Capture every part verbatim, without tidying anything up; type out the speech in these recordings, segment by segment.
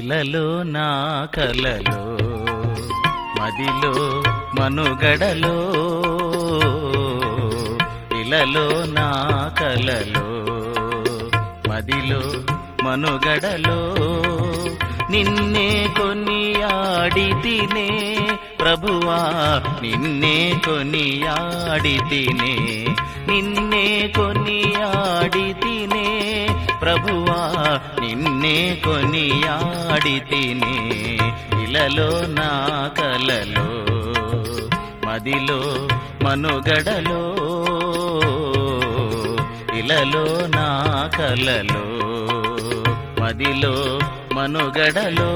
ఇలలో నా కలలో మదిలో మనుగడలో ఇలలో నా కలలో మదిలో మనుగడలో నిన్నే కొనియాడితినే ప్రభువా నిన్నే కొనియాడితినే నిన్నే కొనియాడితినే ప్రభువా నిన్నే కొనియాడితినే ఇలలో నా కలలో మదిలో మనుగడలో ఇలలో నా కలలో మదిలో మనుగడలో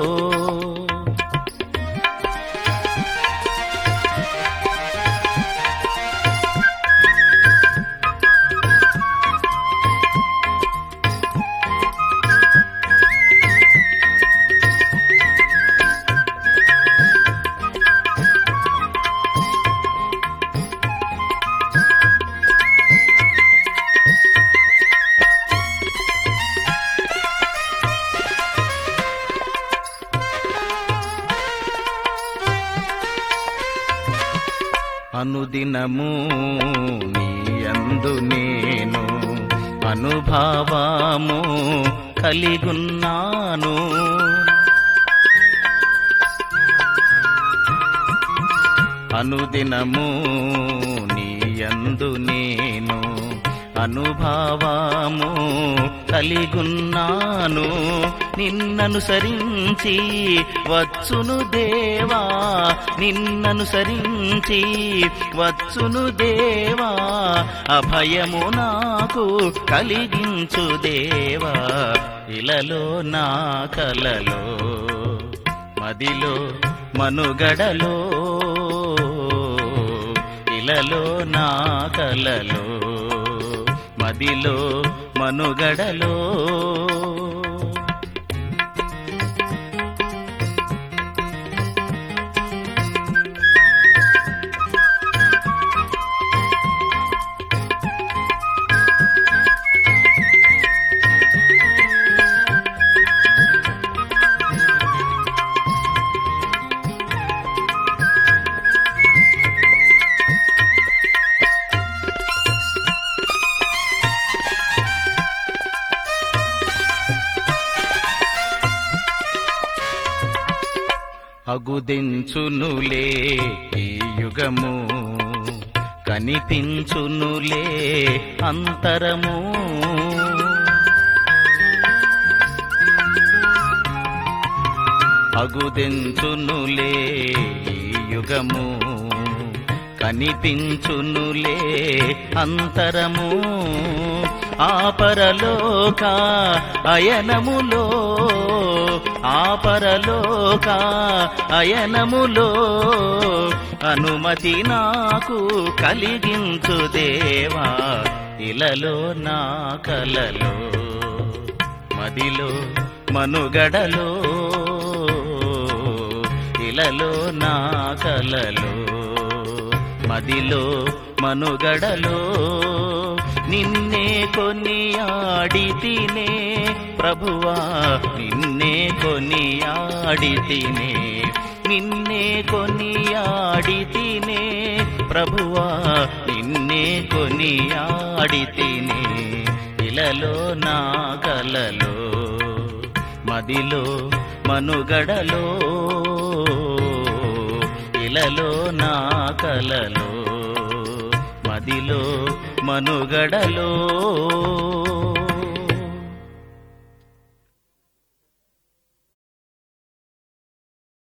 అనుదినము నీయందు నేను అనుభవము కలిగున్నాను అనుదినము నీయందు నేను అనుభవము కలిగున్నాను నిన్ననుసరించి వచ్చును దేవా నిన్ననుసరించి వచ్చును దేవా అభయము నాకు కలిగించు దేవా ఇలలో నా కలలో మదిలో మనుగడలో ఇలలో నా కలలో మదిలో మనుగడలో అగుదించునులే ఈ యుగము కనిపించునులే అంతరము అగుదించునులే ఈ యుగము కనిపించునులే అంతరము ఆపరలోక అయనములో ఆపరలోక అయనములో అనుమతి నాకు కలిగించు దేవా ఇలలో నా కలలో మదిలో మనుగడలో ఇలలో నా కలలో మదిలో మనుగడలో నిన్నే కొనియాడితినే ప్రభువా నిన్నే కొనియాడితినే నిన్నే కొనియాడితినే ప్రభువా నిన్నే కొనియాడితినే ఇలలో నా కలలో మదిలో మనుగడలో ఇలలో నా కలలో మదిలో మనుగడలో